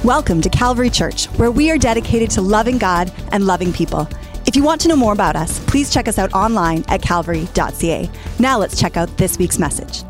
Welcome to Calvary Church, where we are dedicated to loving God and loving people. If you want to know more about us, please check us out online at calvary.ca. Now let's check out this week's message.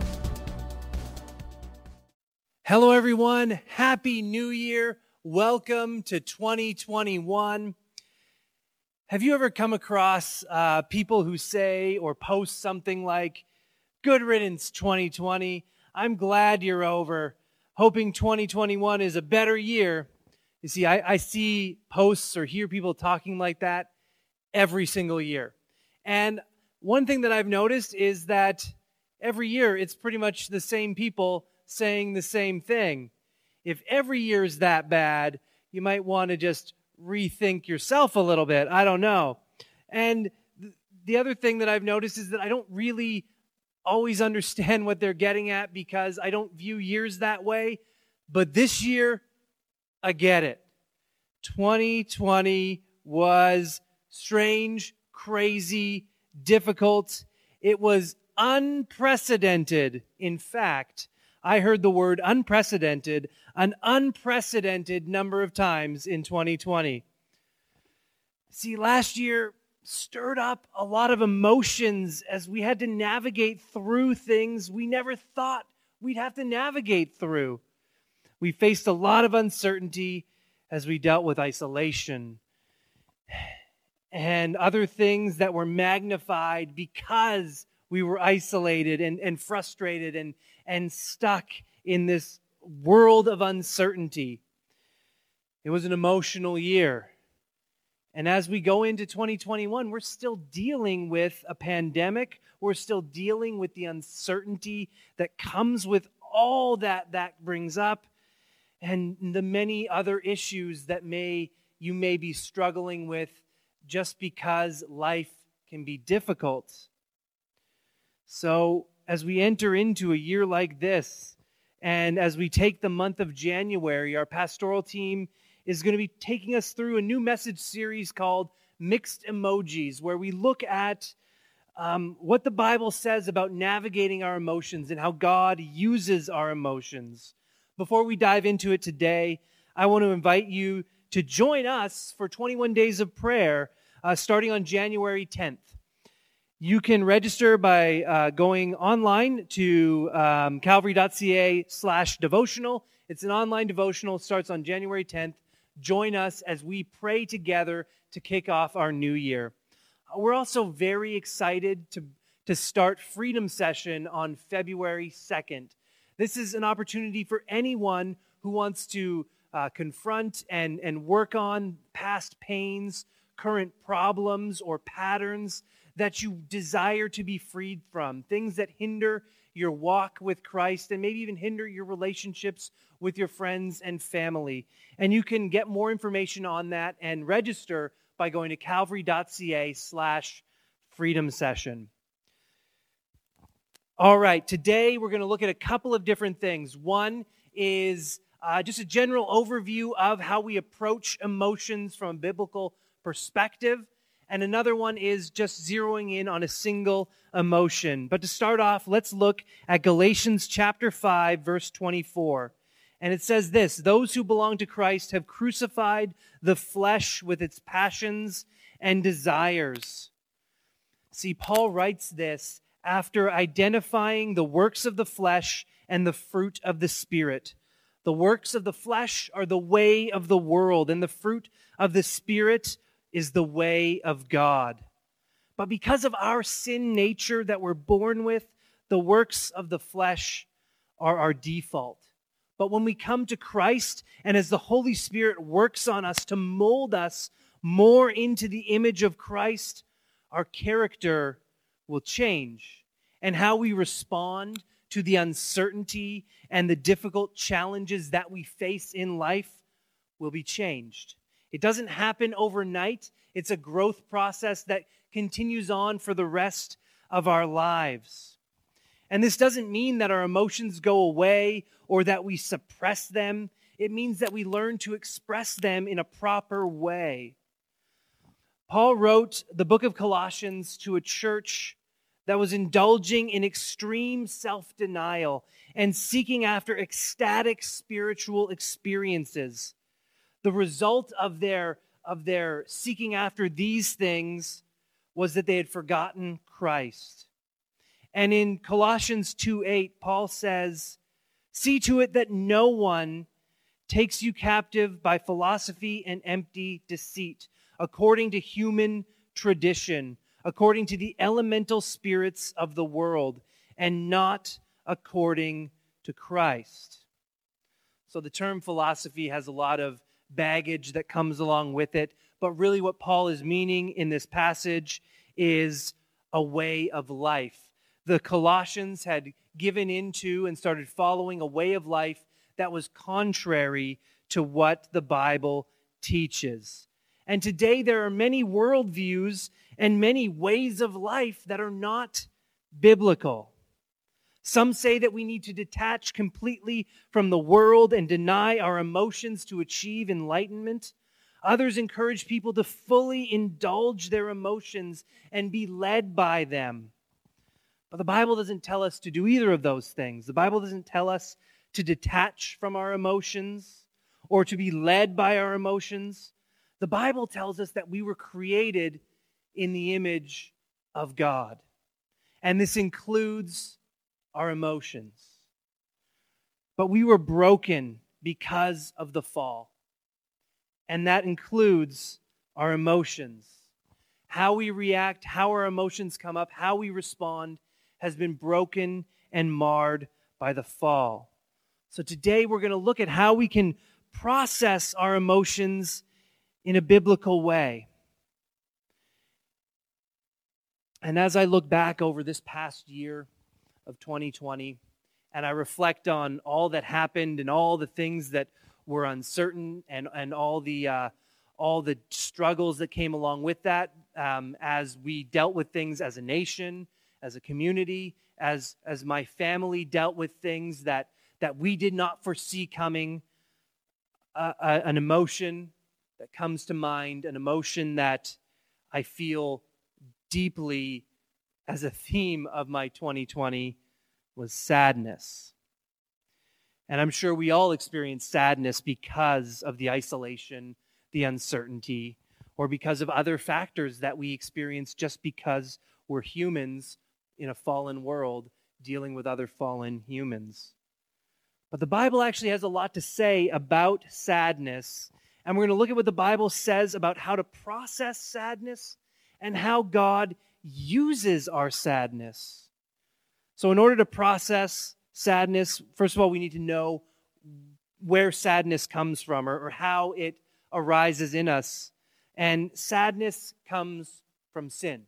Hello, everyone. Happy New Year. Welcome to 2021. Have you ever come across people who say or post something like, "Good riddance 2020. I'm glad you're over. Hoping 2021 is a better year." You see, I see posts or hear people talking like that every single year. And one thing that I've noticed is that every year it's pretty much the same people saying the same thing. If every year is that bad, you might want to just rethink yourself a little bit. I don't know. And the other thing that I've noticed is that I don't really always understand what they're getting at because I don't view years that way. But this year, I get it. 2020 was strange, crazy, difficult. It was unprecedented. In fact, I heard the word unprecedented an unprecedented number of times in 2020. See, last year stirred up a lot of emotions as we had to navigate through things we never thought we'd have to navigate through. We faced a lot of uncertainty as we dealt with isolation and other things that were magnified because we were isolated and frustrated and stuck in this world of uncertainty. It was an emotional year. And as we go into 2021, we're still dealing with a pandemic. We're still dealing with the uncertainty that comes with all that brings up and the many other issues that you may be struggling with just because life can be difficult. So as we enter into a year like this, and as we take the month of January, our pastoral team is going to be taking us through a new message series called Mixed Emojis, where we look at what the Bible says about navigating our emotions and how God uses our emotions. Before we dive into it today, I want to invite you to join us for 21 days of prayer starting on January 10th. You can register by going online to calvary.ca/devotional. It's an online devotional. It starts on January 10th. Join us as we pray together to kick off our new year. We're also very excited to start Freedom Session on February 2nd. This is an opportunity for anyone who wants to confront and work on past pains, current problems, or patterns that you desire to be freed from, things that hinder your walk with Christ and maybe even hinder your relationships with your friends and family. And you can get more information on that and register by going to calvary.ca/freedom session. All right, today we're going to look at a couple of different things. One is just a general overview of how we approach emotions from a biblical perspective. And another one is just zeroing in on a single emotion. But to start off, let's look at Galatians chapter 5, verse 24. And it says this: "Those who belong to Christ have crucified the flesh with its passions and desires." See, Paul writes this after identifying the works of the flesh and the fruit of the Spirit. The works of the flesh are the way of the world, and the fruit of the Spirit is the way of God. But because of our sin nature that we're born with, the works of the flesh are our default. But when we come to Christ, and as the Holy Spirit works on us to mold us more into the image of Christ, our character will change. And how we respond to the uncertainty and the difficult challenges that we face in life will be changed. It doesn't happen overnight. It's a growth process that continues on for the rest of our lives. And this doesn't mean that our emotions go away or that we suppress them. It means that we learn to express them in a proper way. Paul wrote the book of Colossians to a church that was indulging in extreme self-denial and seeking after ecstatic spiritual experiences. The result of their seeking after these things was that they had forgotten Christ. And in Colossians 2:8, Paul says, "See to it that no one takes you captive by philosophy and empty deceit, according to human tradition, according to the elemental spirits of the world, and not according to Christ." So the term philosophy has a lot of baggage that comes along with it, but really what Paul is meaning in this passage is a way of life. The Colossians had given into and started following a way of life that was contrary to what the Bible teaches. And today there are many worldviews and many ways of life that are not biblical. Some say that we need to detach completely from the world and deny our emotions to achieve enlightenment. Others encourage people to fully indulge their emotions and be led by them. But the Bible doesn't tell us to do either of those things. The Bible doesn't tell us to detach from our emotions or to be led by our emotions. The Bible tells us that we were created in the image of God. And this includes our emotions. But we were broken because of the fall. And that includes our emotions. How we react, how our emotions come up, how we respond has been broken and marred by the fall. So today we're going to look at how we can process our emotions in a biblical way. And as I look back over this past year of 2020, and I reflect on all that happened and all the things that were uncertain and all the struggles that came along with that, as we dealt with things as a nation, as a community, as my family dealt with things that we did not foresee coming, an emotion that comes to mind, an emotion that I feel deeply as a theme of my 2020 was sadness. And I'm sure we all experience sadness because of the isolation, the uncertainty, or because of other factors that we experience just because we're humans in a fallen world dealing with other fallen humans. But the Bible actually has a lot to say about sadness, and we're going to look at what the Bible says about how to process sadness and how God uses our sadness. So in order to process sadness, first of all, we need to know where sadness comes from or how it arises in us. And sadness comes from sin.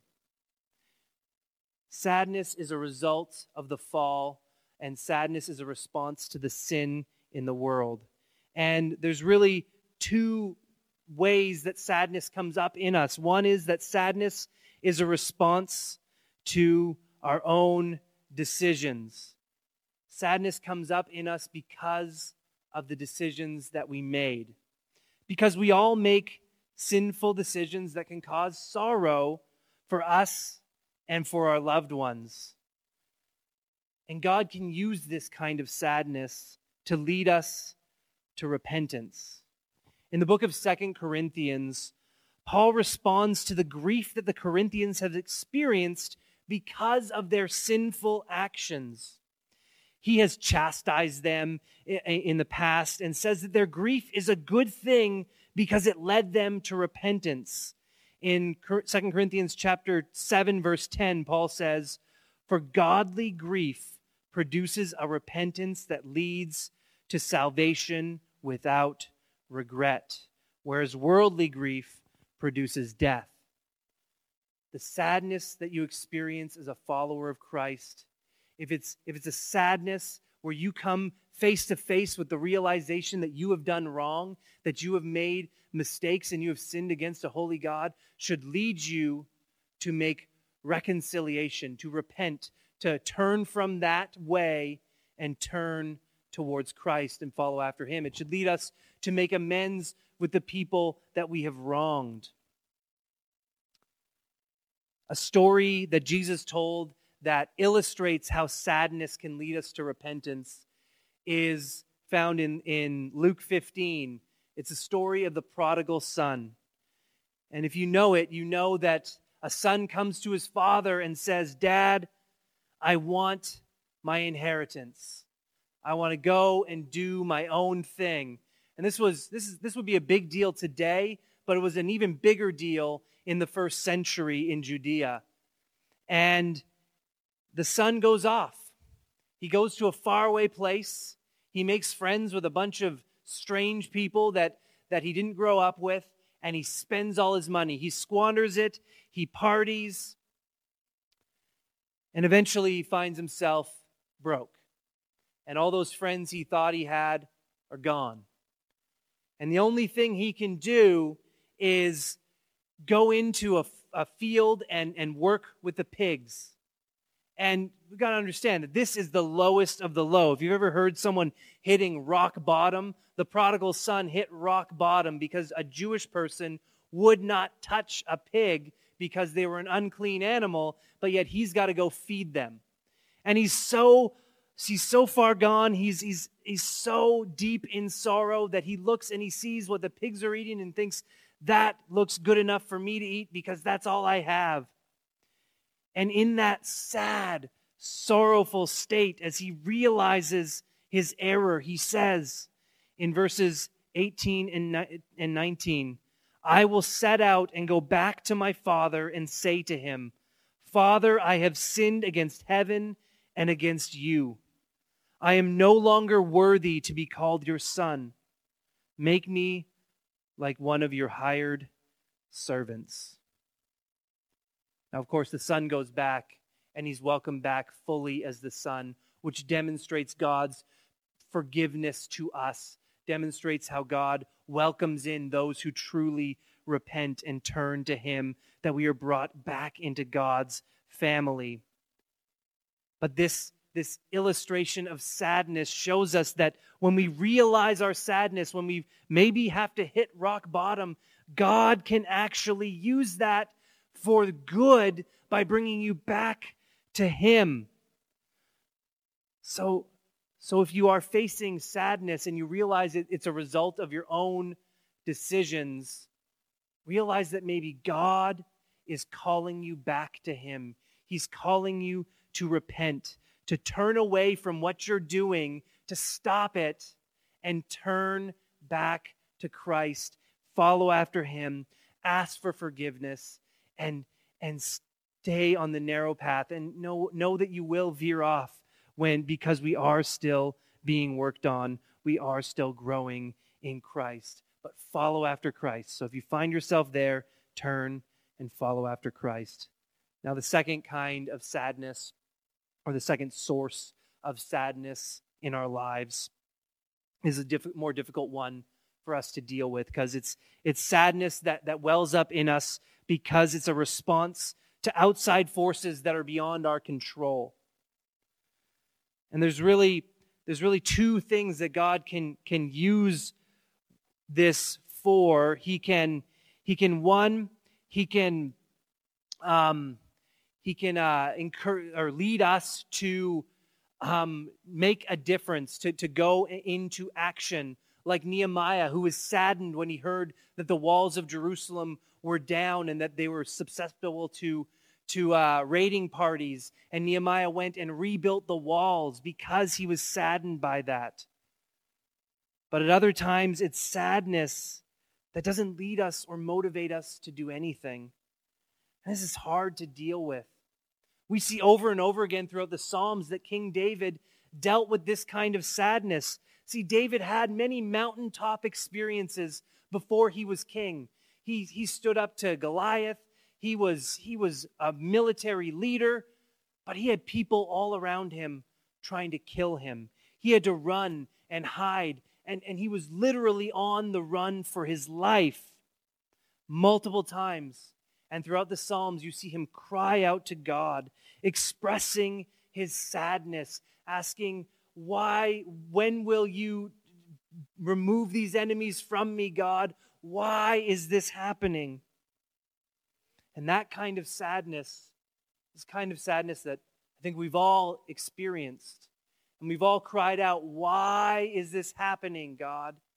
Sadness is a result of the fall, and sadness is a response to the sin in the world. And there's really two ways that sadness comes up in us. One is that sadness is a response to our own decisions. Sadness comes up in us because of the decisions that we made. Because we all make sinful decisions that can cause sorrow for us and for our loved ones. And God can use this kind of sadness to lead us to repentance. In the book of 2 Corinthians, Paul responds to the grief that the Corinthians have experienced because of their sinful actions. He has chastised them in the past and says that their grief is a good thing because it led them to repentance. In 2 Corinthians chapter 7, verse 10, Paul says, "For godly grief produces a repentance that leads to salvation without regret, whereas worldly grief produces death." The sadness that you experience as a follower of Christ, if it's a sadness where you come face to face with the realization that you have done wrong, that you have made mistakes and you have sinned against a holy God, should lead you to make reconciliation, to repent, to turn from that way and turn towards Christ and follow after Him. It should lead us to make amends with the people that we have wronged. A story that Jesus told that illustrates how sadness can lead us to repentance is found in Luke 15. It's a story of the prodigal son. And if you know it, you know that a son comes to his father and says, "Dad, I want my inheritance. I want to go and do my own thing." And this would be a big deal today, but it was an even bigger deal in the first century in Judea. And the son goes off. He goes to a faraway place. He makes friends with a bunch of strange people that he didn't grow up with, and he spends all his money. He squanders it. He parties. And eventually he finds himself broke. And all those friends he thought he had are gone. And the only thing he can do is go into a field and work with the pigs. And we've got to understand that this is the lowest of the low. If you've ever heard someone hitting rock bottom, the prodigal son hit rock bottom because a Jewish person would not touch a pig because they were an unclean animal, but yet he's got to go feed them. And he's so far gone, he's so deep in sorrow that he looks and he sees what the pigs are eating and thinks, that looks good enough for me to eat because that's all I have. And in that sad, sorrowful state, as he realizes his error, he says in verses 18 and 19, "I will set out and go back to my father and say to him, 'Father, I have sinned against heaven and against you. I am no longer worthy to be called your son. Make me like one of your hired servants.'" Now, of course, the son goes back, and he's welcomed back fully as the son, which demonstrates God's forgiveness to us, demonstrates how God welcomes in those who truly repent and turn to him, that we are brought back into God's family. But this illustration of sadness shows us that when we realize our sadness, when we maybe have to hit rock bottom, God can actually use that for good by bringing you back to him. So if you are facing sadness and you realize it's a result of your own decisions, realize that maybe God is calling you back to him. He's calling you to repent, to turn away from what you're doing, to stop it and turn back to Christ, follow after him, ask for forgiveness, and stay on the narrow path, and know that you will veer off because we are still being worked on. We are still growing in Christ, but follow after Christ. So if you find yourself there, turn and follow after Christ. Now, the second kind of sadness, or the second source of sadness in our lives, is a more difficult one for us to deal with, because it's sadness that wells up in us because it's a response to outside forces that are beyond our control. And there's really two things that God can use this for. He can encourage or lead us to make a difference, to go into action, like Nehemiah, who was saddened when he heard that the walls of Jerusalem were down and that they were susceptible to raiding parties. And Nehemiah went and rebuilt the walls because he was saddened by that. But at other times, it's sadness that doesn't lead us or motivate us to do anything. And this is hard to deal with. We see over and over again throughout the Psalms that King David dealt with this kind of sadness. See, David had many mountaintop experiences before he was king. He stood up to Goliath. He was a military leader, but he had people all around him trying to kill him. He had to run and hide, and he was literally on the run for his life multiple times. And throughout the Psalms, you see him cry out to God, expressing his sadness, asking, when will you remove these enemies from me, God? Why is this happening? And that kind of sadness is kind of sadness that I think we've all experienced. And we've all cried out, why is this happening, God?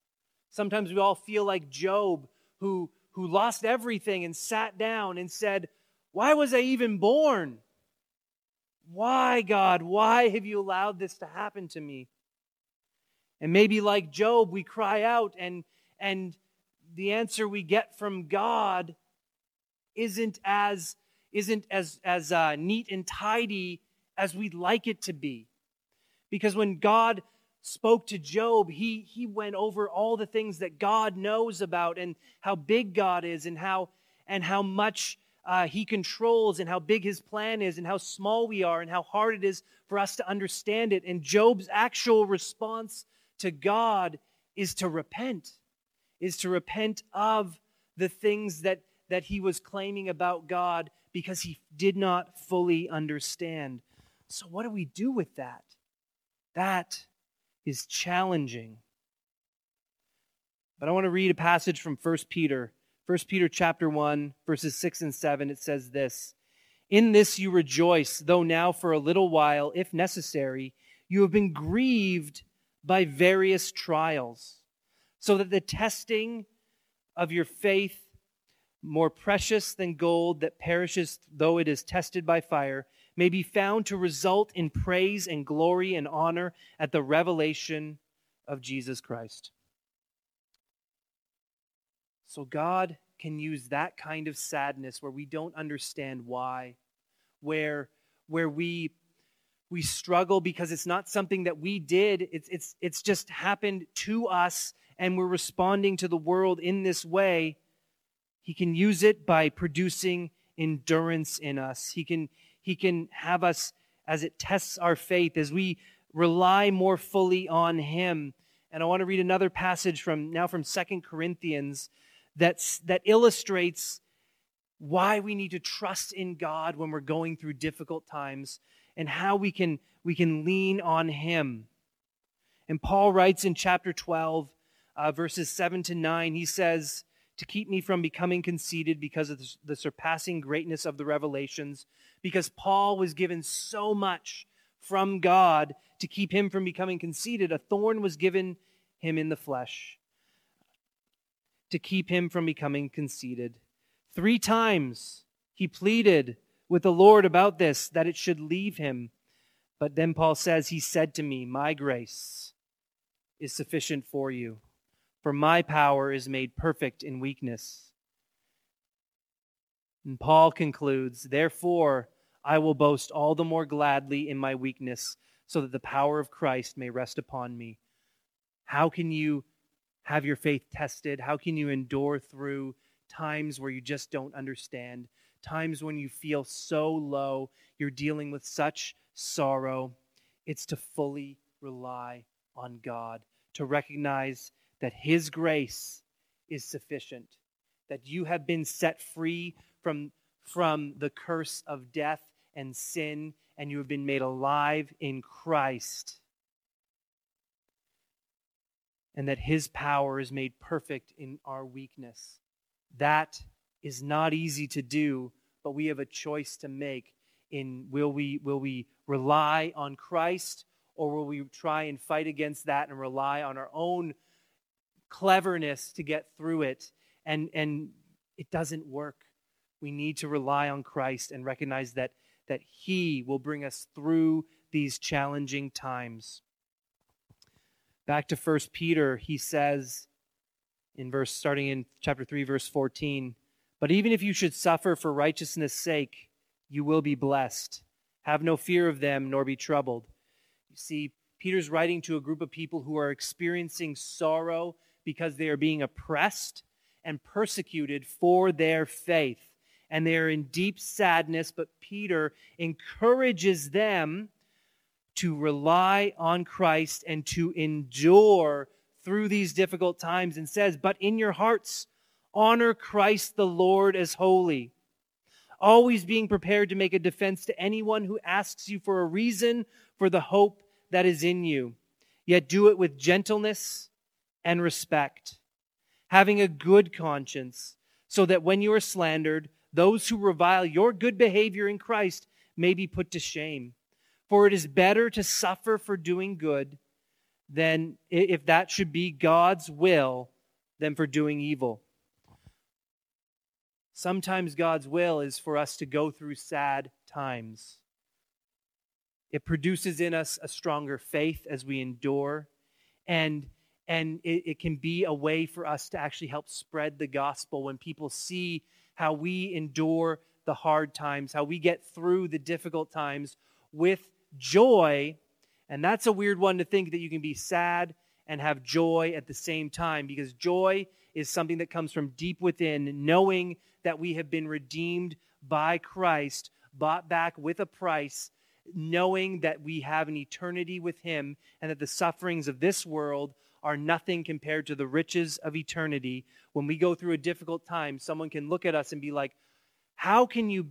Sometimes we all feel like Job, who lost everything and sat down and said, "Why was I even born? Why, God? Why have you allowed this to happen to me?" And maybe like Job, we cry out and the answer we get from God isn't as neat and tidy as we'd like it to be. Because when God spoke to Job, he went over all the things that God knows about and how big God is and how much he controls and how big his plan is and how small we are and how hard it is for us to understand it. And Job's actual response to God is to repent of the things that he was claiming about God because he did not fully understand. So what do we do with that? That is challenging. But I want to read a passage from 1 Peter. 1 Peter chapter 1, verses 6 and 7. It says this: "In this you rejoice, though now for a little while, if necessary, you have been grieved by various trials, so that the testing of your faith, more precious than gold that perishes though it is tested by fire, may be found to result in praise and glory and honor at the revelation of Jesus Christ." So God can use that kind of sadness where we don't understand why, where we struggle because it's not something that we did. It's just happened to us, and we're responding to the world in this way. He can use it by producing endurance in us. He can have us as it tests our faith, as we rely more fully on Him. And I want to read another passage from 2 Corinthians that illustrates why we need to trust in God when we're going through difficult times and how we can lean on Him. And Paul writes in chapter 12, verses 7 to 9, he says, "To keep me from becoming conceited because of the surpassing greatness of the revelations," because Paul was given so much from God to keep him from becoming conceited, a thorn was given him in the flesh to keep him from becoming conceited. 3 times he pleaded with the Lord about this, that it should leave him. But then Paul says, "He said to me, 'My grace is sufficient for you, for my power is made perfect in weakness.'" And Paul concludes, "Therefore, I will boast all the more gladly in my weakness, so that the power of Christ may rest upon me." How can you have your faith tested? How can you endure through times where you just don't understand? Times when you feel so low, you're dealing with such sorrow. It's to fully rely on God, to recognize that His grace is sufficient, that you have been set free from the curse of death and sin, and you have been made alive in Christ, and that His power is made perfect in our weakness. That is not easy to do, but we have a choice to make in will we rely on Christ, or will we try and fight against that and rely on our own cleverness to get through it? And it doesn't work. We need to rely on Christ and recognize that He will bring us through these challenging times. Back to 1 Peter, he says, starting in chapter 3, verse 14, "But even if you should suffer for righteousness' sake, you will be blessed. Have no fear of them, nor be troubled." You see, Peter's writing to a group of people who are experiencing sorrow because they are being oppressed and persecuted for their faith. And they are in deep sadness, but Peter encourages them to rely on Christ and to endure through these difficult times, and says, "But in your hearts, honor Christ the Lord as holy, always being prepared to make a defense to anyone who asks you for a reason for the hope that is in you. Yet do it with gentleness and respect, having a good conscience, so that when you are slandered, those who revile your good behavior in Christ may be put to shame. For it is better to suffer for doing good than, if that should be God's will, than for doing evil. Sometimes God's will is for us to go through sad times. It produces in us a stronger faith as we endure, and it can be a way for us to actually help spread the gospel when people see how we endure the hard times, how we get through the difficult times with joy. And that's a weird one to think that you can be sad and have joy at the same time, because joy is something that comes from deep within, knowing that we have been redeemed by Christ, bought back with a price, knowing that we have an eternity with Him, and that the sufferings of this world are nothing compared to the riches of eternity. When we go through a difficult time, someone can look at us and be like, how can you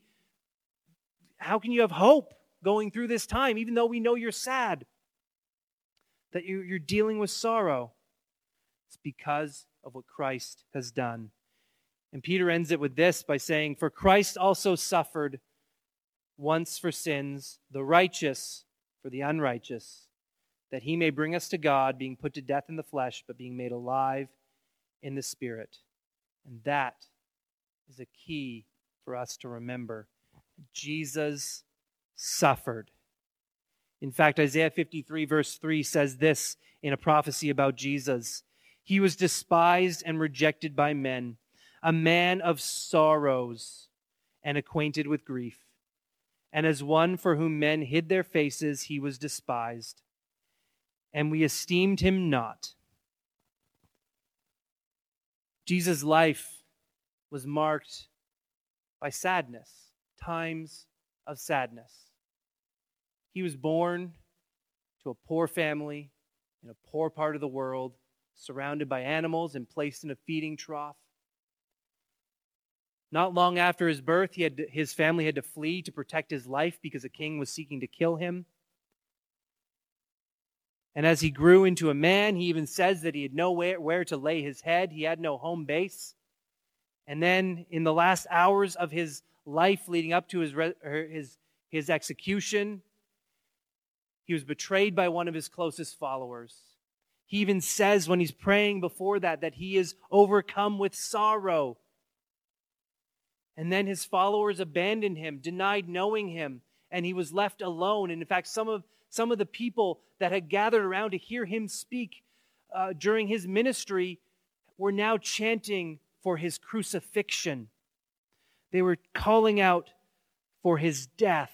have hope going through this time, even though we know you're sad, that you're dealing with sorrow? It's because of what Christ has done. And Peter ends it with this by saying, "For Christ also suffered once for sins, the righteous for the unrighteous, that He may bring us to God, being put to death in the flesh, but being made alive in the Spirit." And that is a key for us to remember. Jesus suffered. In fact, Isaiah 53 verse 3 says this in a prophecy about Jesus: "He was despised and rejected by men, a man of sorrows and acquainted with grief. And as one for whom men hid their faces, He was despised, and we esteemed Him not." Jesus' life was marked by sadness, times of sadness. He was born to a poor family in a poor part of the world, surrounded by animals and placed in a feeding trough. Not long after his birth, his family had to flee to protect his life because a king was seeking to kill him. And as he grew into a man, he even says that he had nowhere to lay his head. He had no home base. And then in the last hours of his life leading up to his execution, he was betrayed by one of his closest followers. He even says when he's praying before that he is overcome with sorrow. And then his followers abandoned him, denied knowing him, and he was left alone. And in fact, some of the people that had gathered around to hear him speak during his ministry were now chanting for his crucifixion. They were calling out for his death.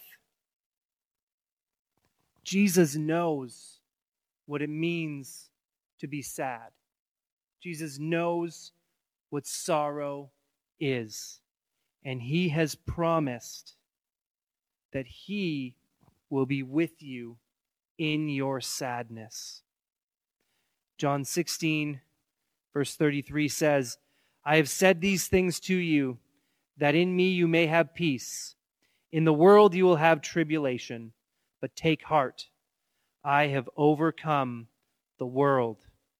Jesus knows what it means to be sad. Jesus knows what sorrow is. And He has promised that He will be with you in your sadness. John 16, verse 33 says, "I have said these things to you, that in me you may have peace. In the world you will have tribulation, but take heart. I have overcome the world."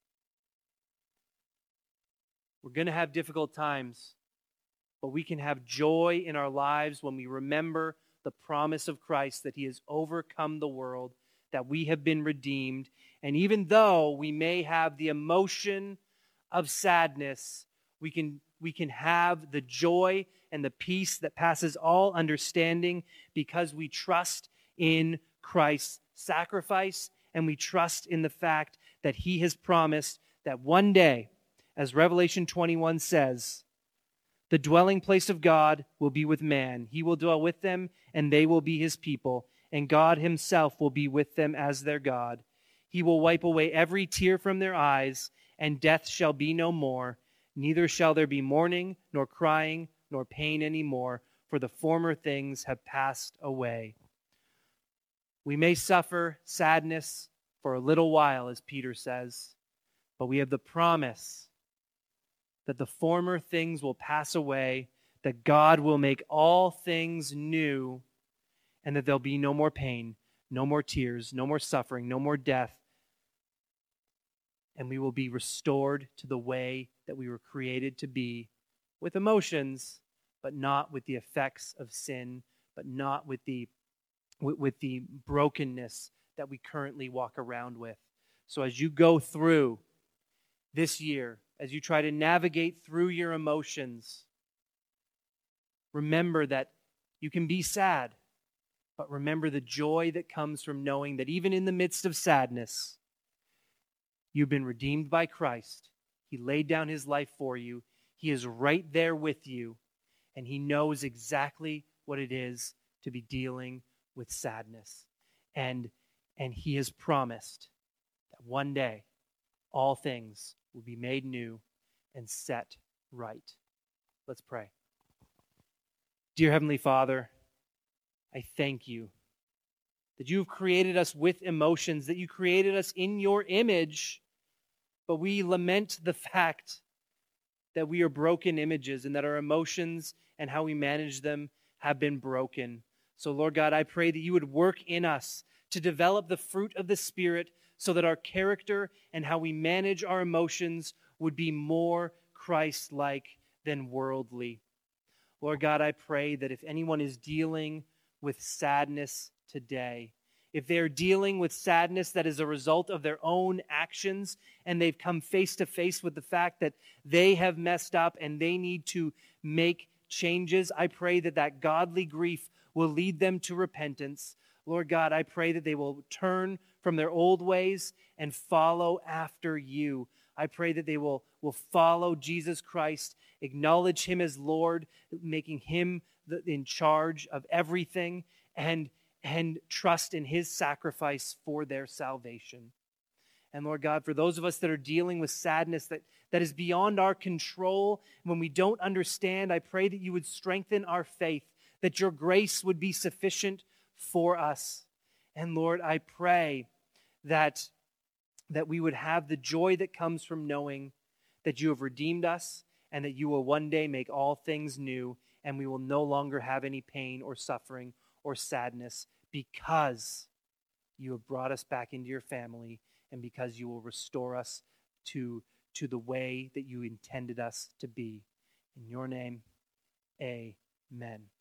We're going to have difficult times, but we can have joy in our lives when we remember the promise of Christ that He has overcome the world, that we have been redeemed. And even though we may have the emotion of sadness, we can have the joy and the peace that passes all understanding because we trust in Christ's sacrifice, and we trust in the fact that He has promised that one day, as Revelation 21 says, the dwelling place of God will be with man. He will dwell with them, and they will be His people, and God Himself will be with them as their God. He will wipe away every tear from their eyes, and death shall be no more. Neither shall there be mourning, nor crying, nor pain any more, for the former things have passed away. We may suffer sadness for a little while, as Peter says, but we have the promise that the former things will pass away, that God will make all things new, and that there'll be no more pain, no more tears, no more suffering, no more death, and we will be restored to the way that we were created to be, with emotions, but not with the effects of sin, but not with the brokenness that we currently walk around with. So as you go through this year, as you try to navigate through your emotions, remember that you can be sad, but remember the joy that comes from knowing that even in the midst of sadness, you've been redeemed by Christ. He laid down his life for you. He is right there with you, and he knows exactly what it is to be dealing with sadness. And he has promised that one day all things will be made new and set right. Let's pray. Dear Heavenly Father, I thank you that you have created us with emotions, that you created us in your image, but we lament the fact that we are broken images and that our emotions and how we manage them have been broken. So, Lord God, I pray that you would work in us to develop the fruit of the Spirit so that our character and how we manage our emotions would be more Christ-like than worldly. Lord God, I pray that if anyone is dealing with sadness today, if they're dealing with sadness that is a result of their own actions and they've come face to face with the fact that they have messed up and they need to make changes, I pray that that godly grief will lead them to repentance. Lord God, I pray that they will turn from their old ways and follow after you. I pray that they will follow Jesus Christ, acknowledge him as Lord, making him in charge of everything, and trust in his sacrifice for their salvation. And Lord God, for those of us that are dealing with sadness that is beyond our control, when we don't understand, I pray that you would strengthen our faith, that your grace would be sufficient for us. And Lord, I pray that we would have the joy that comes from knowing that you have redeemed us and that you will one day make all things new, and we will no longer have any pain or suffering or sadness because you have brought us back into your family and because you will restore us to the way that you intended us to be. In your name, amen.